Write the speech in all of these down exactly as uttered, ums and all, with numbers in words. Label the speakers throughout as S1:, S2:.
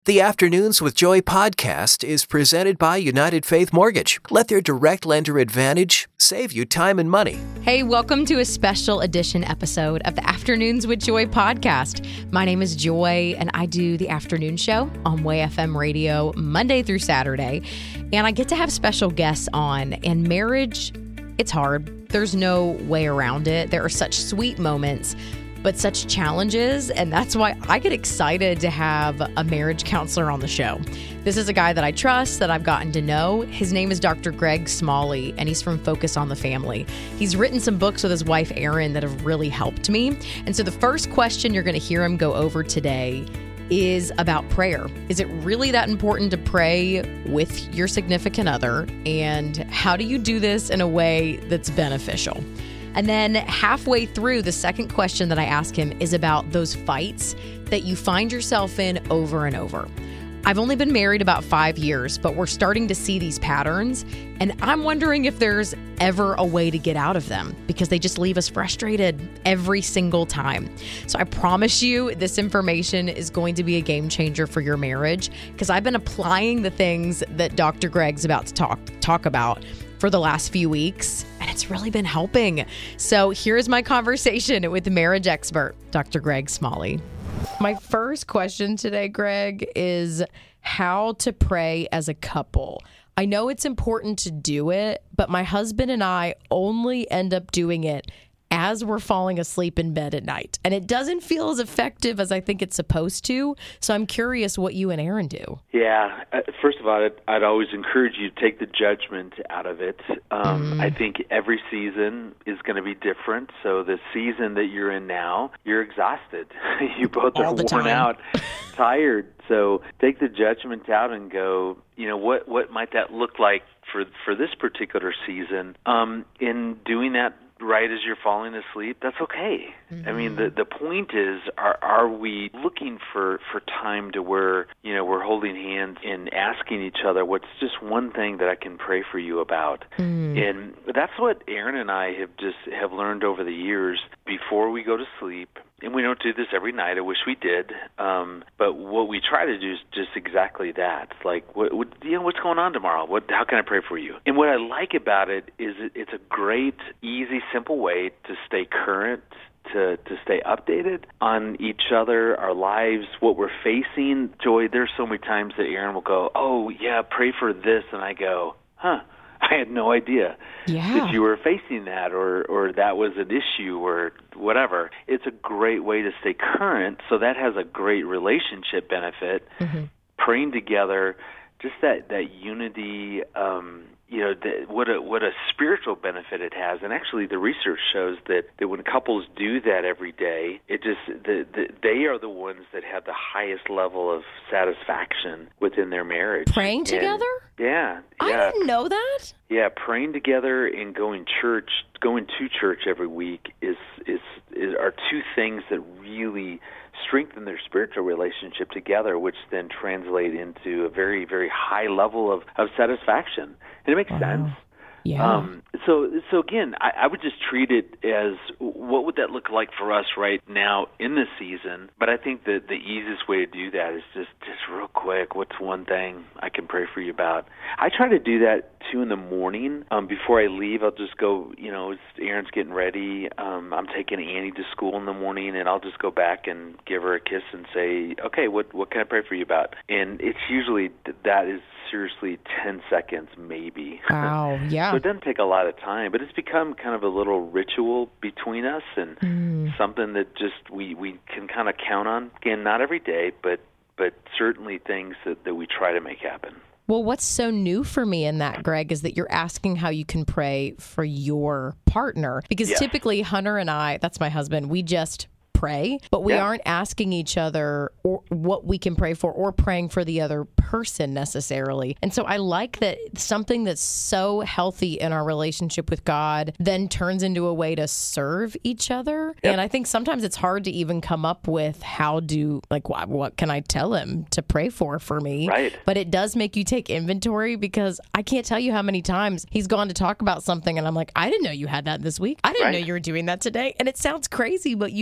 S1: The Afternoons with Joy podcast is presented by United Faith Mortgage. Let their direct lender advantage save you time and money.
S2: Hey, welcome to a special edition episode of the Afternoons with Joy podcast. My name is Joy, and I do the afternoon show on Way F M radio Monday through Saturday. And I get to have special guests on. And marriage, it's hard. There's no way around it. There are such sweet moments, but such challenges, and that's why I get excited to have a marriage counselor on the show. This is a guy that I trust, that I've gotten to know. His name is Doctor Greg Smalley, and he's from Focus on the Family. He's written some books with his wife, Erin, that have really helped me. And so the first question you're going to hear him go over today is about prayer. Is it really that important to pray with your significant other? And how do you do this in a way that's beneficial? And then halfway through, the second question that I ask him is about those fights that you find yourself in over and over. I've only been married about five years, but we're starting to see these patterns, and I'm wondering if there's ever a way to get out of them because they just leave us frustrated every single time. So I promise you this information is going to be a game changer for your marriage because I've been applying the things that Doctor Greg's about to talk talk about for the last few weeks, and it's really been helping. So here's my conversation with marriage expert, Doctor Greg Smalley. My first question today, Greg, is how to pray as a couple. I know it's important to do it, but my husband and I only end up doing it as we're falling asleep in bed at night. And it doesn't feel as effective as I think it's supposed to. So I'm curious what you and Erin do.
S3: Yeah. Uh, first of all, I'd, I'd always encourage you to take the judgment out of it. Um, mm. I think every season is going to be different. So the season that you're in now, you're exhausted. You both are worn time. out, tired. So take the judgment out and go, you know, what, what might that look like for, for this particular season? Um, in doing that, right as you're falling asleep, that's okay. Mm-hmm. I mean, the the point is, are are we looking for, for time to where, you know, we're holding hands and asking each other, what's just one thing that I can pray for you about? Mm. And that's what Erin and I have just have learned over the years before we go to sleep. And we don't do this every night. I wish we did. Um, but what we try to do is just exactly that. It's like, what, what, you know, what's going on tomorrow? What, how can I pray for you? And what I like about it is it, it's a great, easy, simple way to stay current, to, to stay updated on each other, our lives, what we're facing. Joy, there's so many times that Erin will go, oh, yeah, pray for this. And I go, huh. I had no idea
S2: yeah.
S3: that you were facing that or, or that was an issue or whatever. It's a great way to stay current, so that has a great relationship benefit. Mm-hmm. Praying together, just that, that unity, um, you know, the, what a what a spiritual benefit it has. And actually the research shows that, that when couples do that every day, it just the, the, they are the ones that have the highest level of satisfaction within their marriage.
S2: Praying
S3: and,
S2: together?
S3: Yeah, yeah.
S2: I didn't know that.
S3: Yeah, praying together and going church, going to church every week is is, is are two things that really strengthen their spiritual relationship together, which then translate into a very, very high level of, of satisfaction. And it makes wow. sense.
S2: Yeah.
S3: Um, so, so again, I, I would just treat it as what would that look like for us right now in the season? But I think that the easiest way to do that is just, just real quick, what's one thing I can pray for you about? I try to do that too in the morning. Um, before I leave, I'll just go, you know, Erin's getting ready. Um, I'm taking Annie to school in the morning, and I'll just go back and give her a kiss and say, okay, what what can I pray for you about? And it's usually, that is seriously ten seconds maybe.
S2: Wow, yeah.
S3: So it doesn't take a lot of time, but it's become kind of a little ritual between us and mm. something that just we, we can kind of count on. Again, not every day, but but certainly things that, that we try to make happen.
S2: Well, what's so new for me in that, Greg, is that you're asking how you can pray for your partner. Because yeah. typically Hunter and I, that's my husband, we just pray, but we yeah. aren't asking each other or what we can pray for or praying for the other person necessarily. And so I like that something that's so healthy in our relationship with God then turns into a way to serve each other. Yep. And I think sometimes it's hard to even come up with how do, like, what, what can I tell him to pray for for me?
S3: Right.
S2: But it does make you take inventory, because I can't tell you how many times he's gone to talk about something and I'm like, I didn't know you had that this week. I didn't
S3: right.
S2: know you were doing that today. And it sounds crazy, but you don't always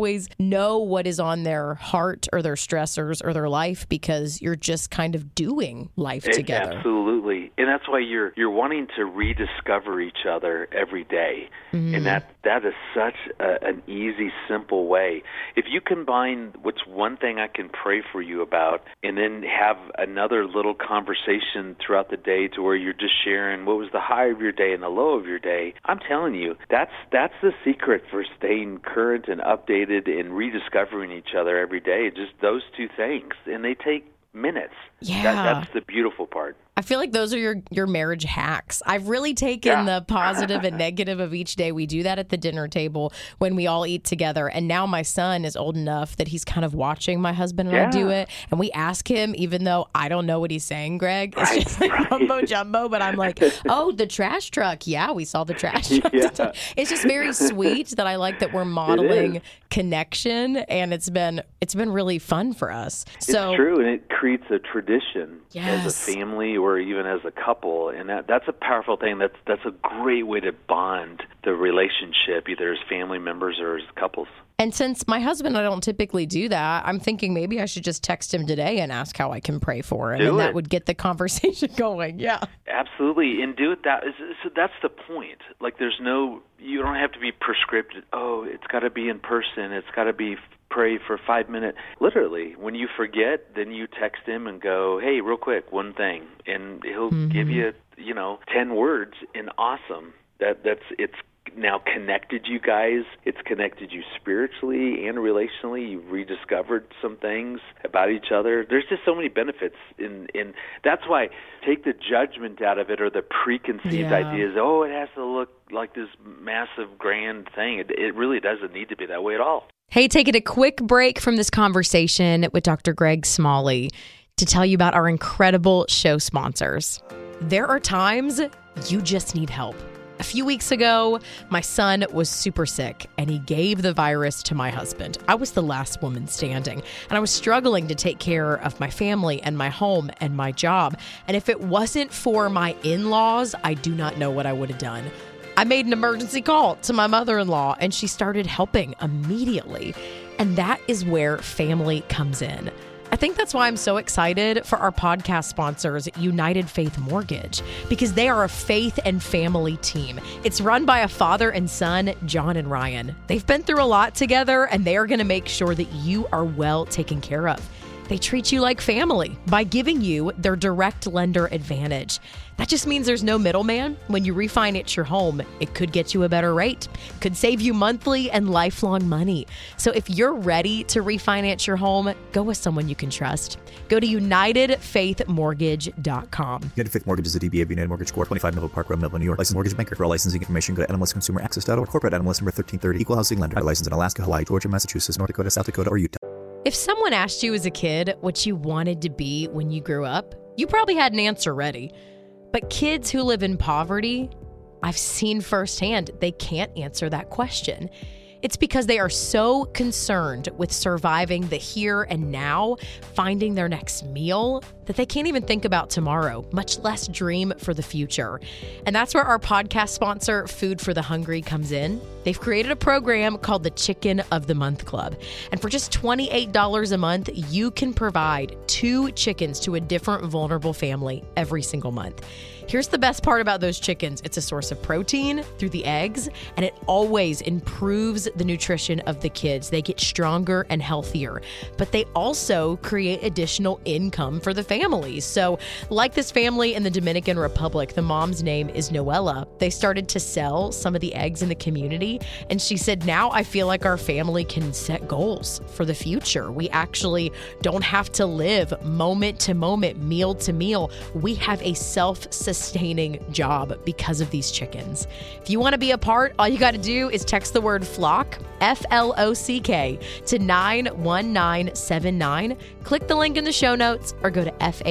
S2: always know what is on their heart or their stressors or their life because you're just kind of doing life together.
S3: Absolutely. And that's why you're you're wanting to rediscover each other every day. Mm-hmm. And that that is such a, an easy, simple way. If you combine what's one thing I can pray for you about and then have another little conversation throughout the day to where you're just sharing what was the high of your day and the low of your day, I'm telling you, that's that's the secret for staying current and updated and rediscovering each other every day. Just those two things. And they take minutes.
S2: Yeah.
S3: That, that's the beautiful part.
S2: I feel like those are your, your marriage hacks. I've really taken yeah. the positive and negative of each day. We do that at the dinner table when we all eat together. And now my son is old enough that he's kind of watching my husband and yeah. I do it. And we ask him, even though I don't know what he's saying, Greg. It's
S3: right,
S2: just like
S3: right.
S2: mumbo jumbo. But I'm like, oh, the trash truck. Yeah, we saw the trash truck. Yeah. It's just very sweet that I like that we're modeling connection. And it's been it's been really fun for us. So,
S3: it's true. And it creates a tradition
S2: yes.
S3: as a family or even as a couple, and that that's a powerful thing. That's that's a great way to bond the relationship, either as family members or as couples.
S2: And since my husband and I don't typically do that, I'm thinking maybe I should just text him today and ask how I can pray for him,
S3: do
S2: and
S3: it.
S2: that would get the conversation going. Yeah,
S3: absolutely, and do it that. So that's the point. Like, there's no, you don't have to be prescriptive. Oh, it's got to be in person. It's got to be. Pray for five minutes. Literally, when you forget, then you text him and go, hey, real quick, one thing. And he'll mm-hmm. give you, you know, ten words, and awesome. That That's, it's now connected you guys. It's connected you spiritually and relationally. You've rediscovered some things about each other. There's just so many benefits. In, in That's why take the judgment out of it or the preconceived
S2: yeah.
S3: ideas. Oh, it has to look like this massive, grand thing. It, it really doesn't need to be that way at all.
S2: Hey, taking a quick break from this conversation with Doctor Greg Smalley to tell you about our incredible show sponsors. There are times you just need help. A few weeks ago, my son was super sick, and he gave the virus to my husband. I was the last woman standing, and I was struggling to take care of my family and my home and my job. And if it wasn't for my in-laws, I do not know what I would have done. I made an emergency call to my mother-in-law, and she started helping immediately. And that is where family comes in. I think that's why I'm so excited for our podcast sponsors, United Faith Mortgage, because they are a faith and family team. It's run by a father and son, John and Ryan. They've been through a lot together, and they are going to make sure that you are well taken care of. They treat you like family by giving you their direct lender advantage. That just means there's no middleman. When you refinance your home, it could get you a better rate, could save you monthly and lifelong money. So if you're ready to refinance your home, go with someone you can trust. Go to united faith mortgage dot com.
S4: United Faith Mortgage is a D B A of United Mortgage Corp, twenty-five Melville Park Road, Melville, New York. Licensed mortgage banker. For all licensing information, go to N M L S consumer access dot org. Corporate N M L S number thirteen thirty. Equal housing lender. Licensed in Alaska, Hawaii, Georgia, Massachusetts, North Dakota, South Dakota, or Utah.
S2: If someone asked you as a kid what you wanted to be when you grew up, you probably had an answer ready. But kids who live in poverty, I've seen firsthand, they can't answer that question. It's because they are so concerned with surviving the here and now, finding their next meal, that they can't even think about tomorrow, much less dream for the future. And that's where our podcast sponsor, Food for the Hungry, comes in. They've created a program called the Chicken of the Month Club. And for just twenty-eight dollars a month, you can provide two chickens to a different vulnerable family every single month. Here's the best part about those chickens. It's a source of protein through the eggs, and it always improves the nutrition of the kids. They get stronger and healthier, but they also create additional income for the families. So like this family in the Dominican Republic, the mom's name is Noella. They started to sell some of the eggs in the community, and she said, now I feel like our family can set goals for the future. We actually don't have to live moment to moment, meal to meal. We have a self-sustaining sustaining job because of these chickens. If you want to be a part, all you got to do is text the word flock, F L O C K, to nine one nine seven nine. Click the link in the show notes or go to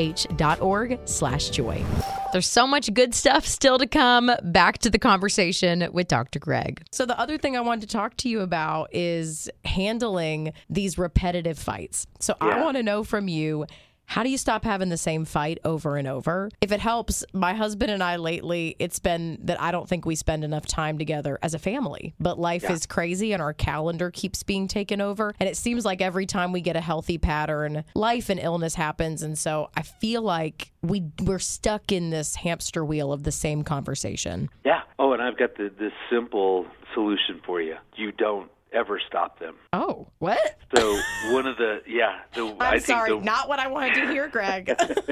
S2: fh.org slash joy. There's so much good stuff still to come. Back to the conversation with Doctor Greg. So the other thing I wanted to talk to you about is handling these repetitive fights. So yeah. I want to know from you, How do you stop having the same fight over and over? If it helps, my husband and I lately, it's been that I don't think we spend enough time together as a family. But life yeah. is crazy and our calendar keeps being taken over. And it seems like every time we get a healthy pattern, life and illness happens. And so I feel like we, we're stuck in this hamster wheel of the same conversation.
S3: Yeah. Oh, and I've got the, this simple solution for you. You don't ever stop them.
S2: Oh, what?
S3: So one of the, yeah. The,
S2: I'm
S3: I think
S2: sorry,
S3: the,
S2: not what I wanted to hear, Greg.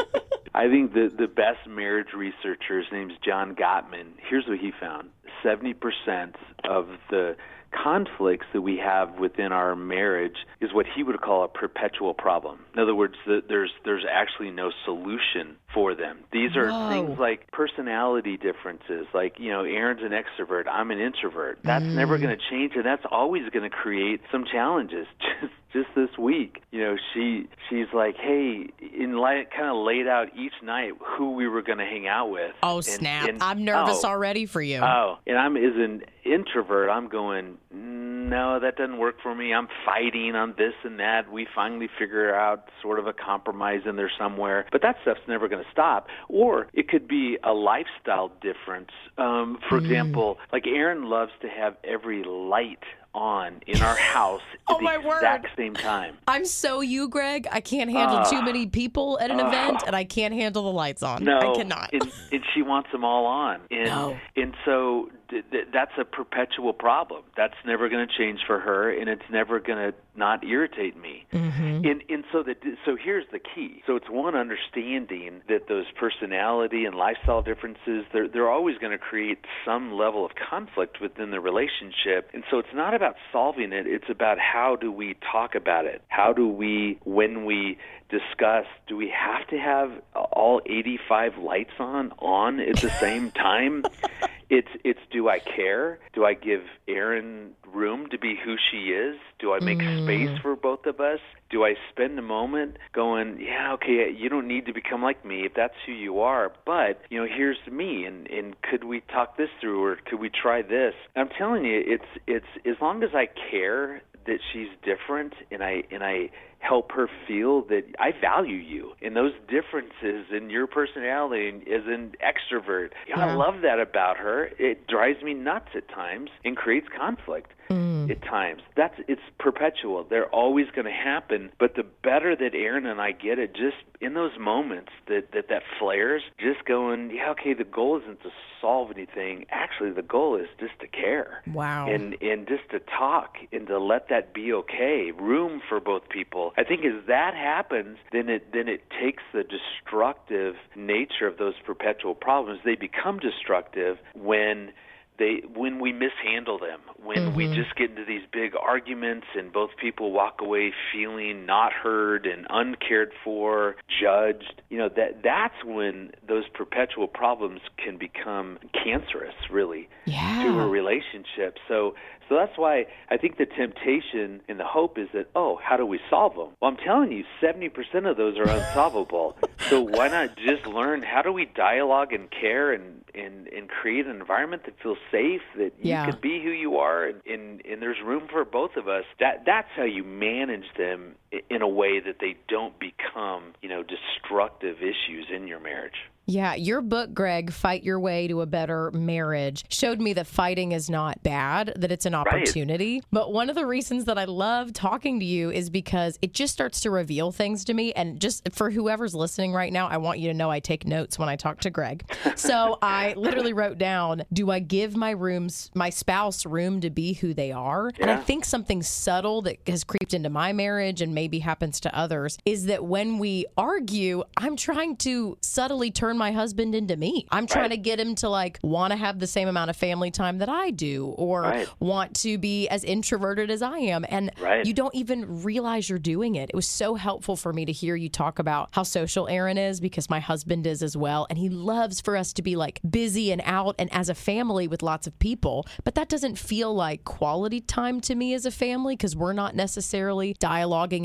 S3: I think the, the best marriage researcher, his name's John Gottman, here's what he found. seventy percent of the conflicts that we have within our marriage is what he would call a perpetual problem. In other words, the, there's there's actually no solution for them. These are
S2: Whoa.
S3: things like personality differences, like, you know, Aaron's an extrovert, I'm an introvert. That's mm. never going to change, and that's always going to create some challenges. Just just this week, you know, she she's like, hey, in light, kind of laid out each night who we were going to hang out with.
S2: Oh,
S3: and,
S2: snap.
S3: and,
S2: I'm nervous
S3: oh,
S2: already for you.
S3: Oh, and I'm as an introvert, I'm going, no, that doesn't work for me. I'm fighting on this and that. We finally figure out sort of a compromise in there somewhere. But that stuff's never going to stop. Or it could be a lifestyle difference. Um, for mm. example, like Aaron loves to have every light on in our house at
S2: oh,
S3: the
S2: my
S3: exact
S2: word.
S3: same time.
S2: I'm so you, Greg. I can't handle uh, too many people at an uh, event, and I can't handle the lights on.
S3: No,
S2: I cannot.
S3: and, and she wants them all on. And,
S2: no.
S3: and so th- th- that's a perpetual problem. That's never going to change for her, and it's never going to not irritate me.
S2: Mm-hmm.
S3: And, and so, that, so here's the key. So it's one, understanding that those personality and lifestyle differences, they're, they're always going to create some level of conflict within the relationship. And so it's not about solving it. It's about how do we talk about it? How do we, when we discuss, do we have to have all eighty-five lights on on at the same time? It's it's do I care? Do I give Erin room to be who she is? Do I make mm. space for both of us? Do I spend a moment going, yeah, okay, you don't need to become like me if that's who you are, but, you know, here's me, and, and could we talk this through, or could we try this? I'm telling you, it's it's as long as I care that she's different, and I and I help her feel that I value you and those differences in your personality and as an extrovert. Yeah. I love that about her. It drives me nuts at times and creates conflict mm. at times. That's it's perpetual. They're always going to happen. But the better that Aaron and I get it, just in those moments that that, that flares, just going, yeah, okay, the goal isn't to solve anything. Actually, the goal is just to care.
S2: Wow.
S3: And and just to talk and to let that be okay. Room for both people. I think as that happens, then it then it takes the destructive nature of those perpetual problems. They become destructive when they when we mishandle them, when mm-hmm. we just get into these big arguments and both people walk away feeling not heard and uncared for, judged. You know, that that's when those perpetual problems can become cancerous, really,
S2: yeah.
S3: to a relationship. So So that's why I think the temptation and the hope is that, oh, how do we solve them? Well, I'm telling you, seventy percent of those are unsolvable. So why not just learn how do we dialogue and care and, and, and create an environment that feels safe, that you
S2: yeah.
S3: can be who you are, and, and, and there's room for both of us. That That's how you manage them in a way that they don't become, you know, destructive issues in your marriage.
S2: Yeah, your book, Greg, Fight Your Way to a Better Marriage, showed me that fighting is not bad, that it's an opportunity. Right. But one of the reasons that I love talking to you is because it just starts to reveal things to me. And just for whoever's listening right now, I want you to know I take notes when I talk to Greg. So I literally wrote down, do I give my rooms, my spouse room to be who they are? Yeah. And I think something subtle that has creeped into my marriage and maybe happens to others is that when we argue, I'm trying to subtly turn my husband into me. I'm trying right. to get him to like want to have the same amount of family time that I do, or right. want to be as introverted as I am. And right. you don't even realize you're doing it. It was so helpful for me to hear you talk about how social Aaron is, because my husband is as well. And he loves for us to be like busy and out and as a family with lots of people. But that doesn't feel like quality time to me as a family, because we're not necessarily dialoguing and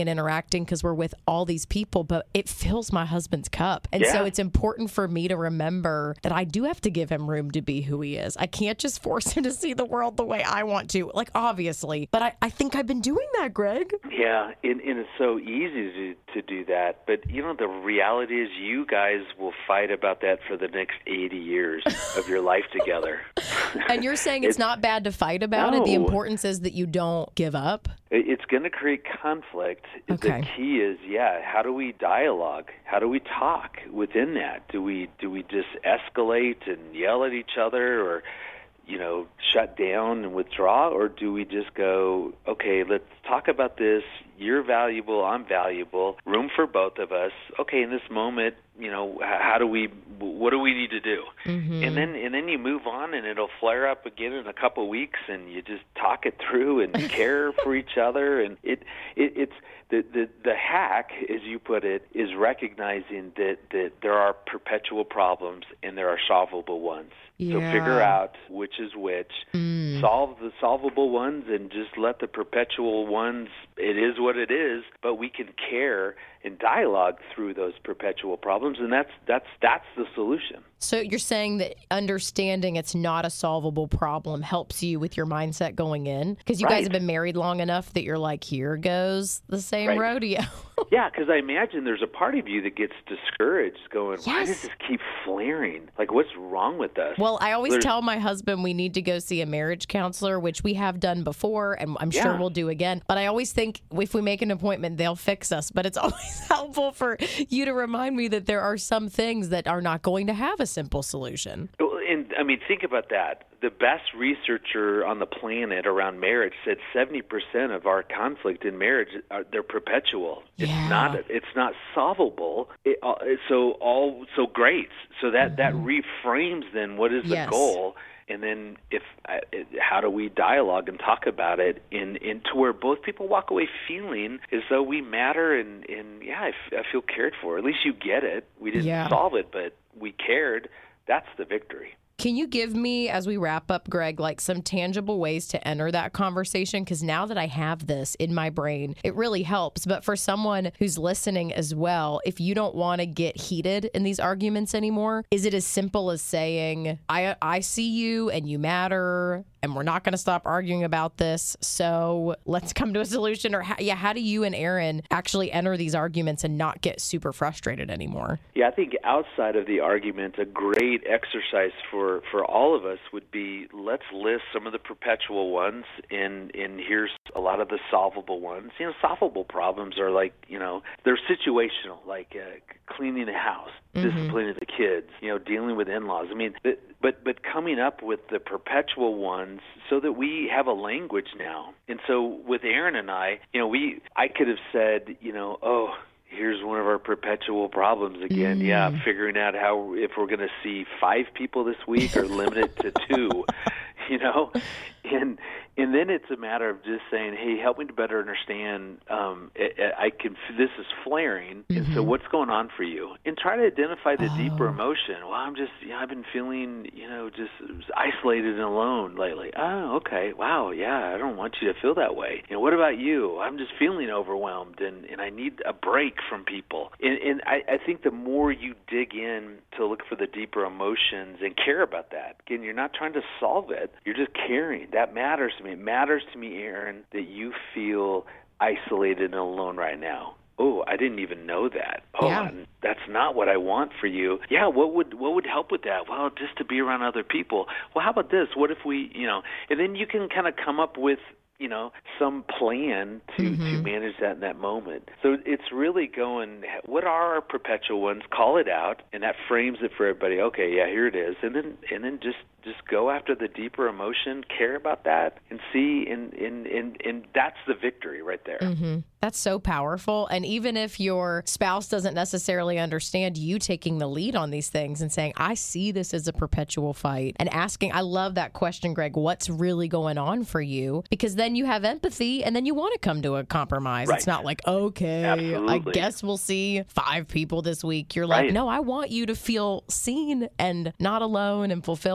S2: and interacting because we're with all these people, but it fills my husband's cup. And
S3: yeah.
S2: so it's important for me to remember that I do have to give him room to be who he is. I can't just force him to see the world the way I want to, like, obviously. But I, I think I've been doing that, Greg.
S3: Yeah, and, and it's so easy to, to do that. But, you know, the reality is you guys will fight about that for the next eighty years of your life together.
S2: And you're saying it's, it's not bad to fight about
S3: no.
S2: it? The importance is that you don't give up?
S3: It's going to create conflict.
S2: Okay.
S3: The key is, yeah, how do we dialogue? How do we talk within that? Do we do we just escalate and yell at each other, or, you know, shut down and withdraw? Or do we just go, okay, let's talk about this. You're valuable, I'm valuable, room for both of us. Okay, in this moment, you know, how do we, what do we need to do?
S2: Mm-hmm.
S3: And then and then you move on, and it'll flare up again in a couple of weeks, and you just talk it through and care for each other. And it, it it's, the, the, the hack, as you put it, is recognizing that, that there are perpetual problems and there are solvable ones.
S2: Yeah.
S3: So figure out which is which,
S2: mm.
S3: solve the solvable ones, and just let the perpetual ones, it is what it is, but we can care and dialogue through those perpetual problems, and that's that's that's the solution.
S2: So you're saying that understanding it's not a solvable problem helps you with your mindset going in? Because you
S3: right.
S2: guys have been married long enough that you're like, here goes the same
S3: right.
S2: rodeo.
S3: Yeah, because I imagine there's a part of you that gets discouraged going,
S2: yes.
S3: why does this keep flaring? Like, what's wrong with us?
S2: Well, I always
S3: there's...
S2: tell my husband we need to go see a marriage counselor, which we have done before, and I'm
S3: yeah.
S2: sure we'll do again. But I always think if we make an appointment, they'll fix us. But it's always helpful for you to remind me that there are some things that are not going to have a simple solution.
S3: And I mean, think about that. The best researcher on the planet around marriage said seventy percent of our conflict in marriage are they're perpetual. It's
S2: yeah.
S3: not it's not solvable. It, uh, so all so great. So that that reframes then what is the
S2: yes.
S3: goal. And then, if uh, how do we dialogue and talk about it in, in to where both people walk away feeling as though we matter, and, and yeah, I, f- I feel cared for. At least you get it. We didn't
S2: yeah.
S3: solve it, but we cared. That's the victory.
S2: Can you give me, as we wrap up, Greg, like some tangible ways to enter that conversation? Because now that I have this in my brain, it really helps. But for someone who's listening as well, if you don't want to get heated in these arguments anymore, is it as simple as saying, I, I see you and you matter, and we're not going to stop arguing about this, so let's come to a solution? Or how, yeah, how do you and Aaron actually enter these arguments and not get super frustrated anymore?
S3: Yeah, I think outside of the argument, a great exercise for for all of us would be, let's list some of the perpetual ones, and, and here's a lot of the solvable ones. You know, solvable problems are like, you know, they're situational, like uh, cleaning the house, mm-hmm. disciplining the kids, you know, dealing with in-laws. I mean, but but coming up with the perpetual ones so that we have a language now. And so with Aaron and I, you know, we I could have said, you know, oh, here's one of our perpetual problems again. Mm. Yeah, figuring out how, if we're going to see five people this week or limit it to two, you know? And and then it's a matter of just saying, hey, help me to better understand, um, I, I can, this is flaring, mm-hmm. and so what's going on for you? And try to identify the oh. deeper emotion. Well, I'm just, you know, I've been feeling, you know, just isolated and alone lately. Oh, okay, wow, yeah, I don't want you to feel that way. You know, what about you? I'm just feeling overwhelmed, and, and I need a break from people. And, and I, I think the more you dig in to look for the deeper emotions and care about that, again, you're not trying to solve it, you're just caring. That matters to me. It matters to me, Aaron, that you feel isolated and alone right now. Oh, I didn't even know that. Oh,
S2: yeah.
S3: That's not what I want for you. Yeah, what would what would help with that? Well, just to be around other people. Well, how about this? What if we, you know, and then you can kind of come up with, you know, some plan to, mm-hmm. to manage that in that moment. So it's really going, what are our perpetual ones? Call it out, and that frames it for everybody. Okay, yeah, here it is. And then and then just, just go after the deeper emotion, care about that, and see, and, and, and, and that's the victory right there.
S2: Mm-hmm. That's so powerful. And even if your spouse doesn't necessarily understand, you taking the lead on these things and saying, I see this as a perpetual fight, and asking, I love that question, Greg, what's really going on for you? Because then you have empathy, and then you want to come to a compromise.
S3: Right.
S2: It's not like, okay,
S3: Absolutely.
S2: I guess we'll see five people this week. You're like,
S3: right.
S2: no, I want you to feel seen and not alone and fulfilled. That's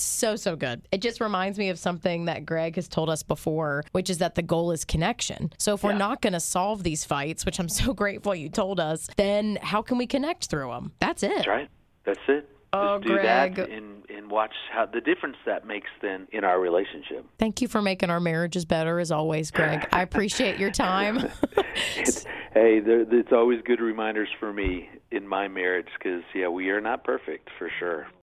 S5: So, so good. It just reminds me of something that Greg has told us before, which is that the goal is connection. So if we're
S3: Yeah.
S5: not going to solve these fights, which I'm so grateful you told us, then how can we connect through them? That's it.
S3: That's right. That's it.
S5: Oh,
S3: Just do
S5: Greg.
S3: that and, and watch how the difference that makes then in our relationship.
S5: Thank you for making our marriages better, as always, Greg. I appreciate your time.
S3: It's, hey, there, it's always good reminders for me in my marriage because, yeah, we are not perfect for sure.